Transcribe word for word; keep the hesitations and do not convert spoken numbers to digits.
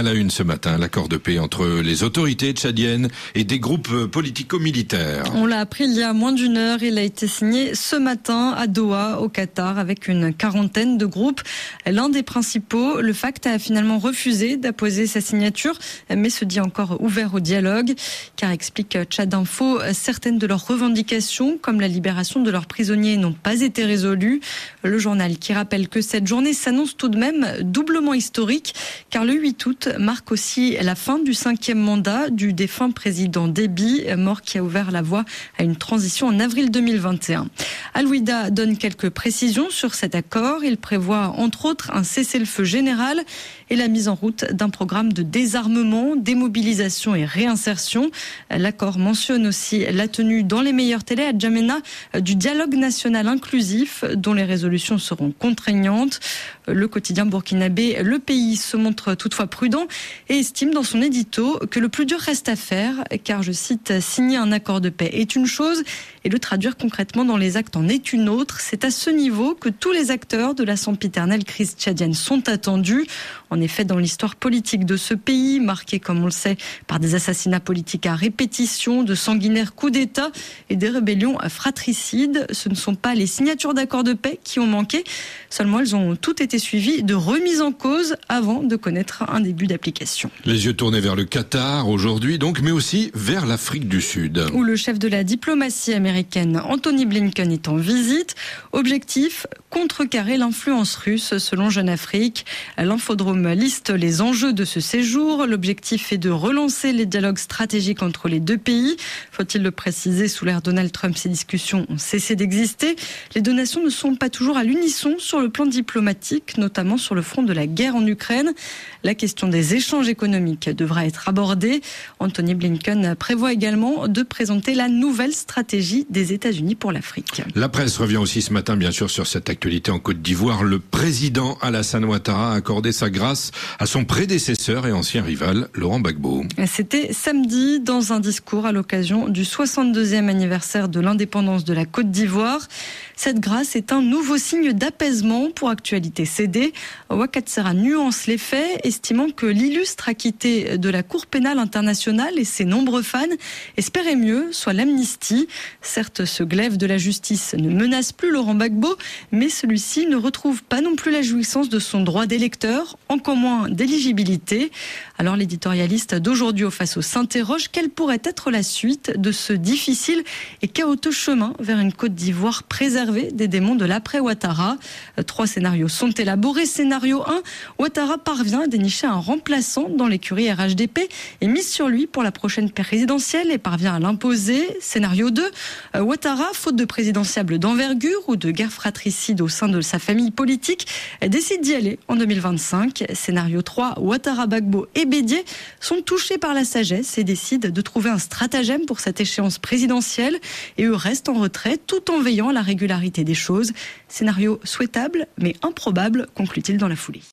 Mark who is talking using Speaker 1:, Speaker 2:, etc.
Speaker 1: À la une ce matin, l'accord de paix entre les autorités tchadiennes et des groupes politico-militaires.
Speaker 2: On l'a appris il y a moins d'une heure. Il a été signé ce matin à Doha, au Qatar, avec une quarantaine de groupes. L'un des principaux, le F A C T, a finalement refusé d'apposer sa signature, mais se dit encore ouvert au dialogue, car explique Tchad Info, certaines de leurs revendications, comme la libération de leurs prisonniers, n'ont pas été résolues. Le journal qui rappelle que cette journée s'annonce tout de même doublement historique, car le huit août marque aussi la fin du cinquième mandat du défunt président Déby, mort qui a ouvert la voie à une transition en avril deux mille vingt et un. Al-Ouida donne quelques précisions sur cet accord. Il prévoit entre autres un cessez-le-feu général et la mise en route d'un programme de désarmement, démobilisation et réinsertion. L'accord mentionne aussi la tenue dans les meilleurs télés à Djamena du dialogue national inclusif dont les résolutions seront contraignantes. Le quotidien burkinabé Le Pays se montre toutefois prudent et estime dans son édito que le plus dur reste à faire, car, je cite, signer un accord de paix est une chose et le traduire concrètement dans les actes en est une autre. C'est à ce niveau que tous les acteurs de la sempiternelle crise tchadienne sont attendus. En effet, dans l'histoire politique de ce pays, marquée, comme on le sait, par des assassinats politiques à répétition, de sanguinaires coups d'État et des rébellions fratricides, ce ne sont pas les signatures d'accords de paix qui ont manqué. Seulement, elles ont toutes été suivies de remises en cause avant de connaître un début d'application.
Speaker 1: Les yeux tournés vers le Qatar aujourd'hui, donc, mais aussi vers l'Afrique du Sud,
Speaker 2: où le chef de la diplomatie américaine, Anthony Blinken, est en visite. Objectif, contrecarrer l'influence russe, selon Jeune Afrique. L'infodrome liste les enjeux de ce séjour. L'objectif est de relancer les dialogues stratégiques entre les deux pays. Faut-il le préciser, sous l'ère Donald Trump, ces discussions ont cessé d'exister. Les deux nations ne sont pas toujours à l'unisson sur le plan diplomatique, notamment sur le front de la guerre en Ukraine. La question des échanges économiques devra être abordée. Anthony Blinken prévoit également de présenter la nouvelle stratégie des États-Unis pour l'Afrique.
Speaker 1: La presse revient aussi ce matin, bien sûr, sur cette actualité en Côte d'Ivoire. Le président Alassane Ouattara a accordé sa grâce à son prédécesseur et ancien rival, Laurent Gbagbo.
Speaker 2: C'était samedi, dans un discours à l'occasion du soixante-deuxième anniversaire de l'indépendance de la Côte d'Ivoire. Cette grâce est un nouveau signe d'apaisement pour Actualité C D. Ouattara nuance les faits, estimant que l'illustre acquitté de la Cour pénale internationale et ses nombreux fans espéraient mieux, soit l'amnistie. Certes, ce glaive de la justice ne menace plus Laurent Gbagbo, mais celui-ci ne retrouve pas non plus la jouissance de son droit d'électeur, encore moins d'éligibilité. Alors l'éditorialiste d'Aujourd'hui au Faso s'interroge, quelle pourrait être la suite de ce difficile et chaotique chemin vers une Côte d'Ivoire préservée des démons de l'après-Ouattara. Trois scénarios sont élaborés. Scénario un, Ouattara parvient à dénicher un remplaçant dans l'écurie R H D P et mise sur lui pour la prochaine présidentielle et parvient à l'imposer. Scénario deux, Ouattara, faute de présidentiable d'envergure ou de guerre fratricide au sein de sa famille politique, décide d'y aller en deux mille vingt-cinq. Scénario trois, Ouattara, Gbagbo et Bédié sont touchés par la sagesse et décident de trouver un stratagème pour cette échéance présidentielle et eux restent en retrait tout en veillant à la régularité des choses. Scénario souhaitable mais improbable, conclut-il dans la foulée.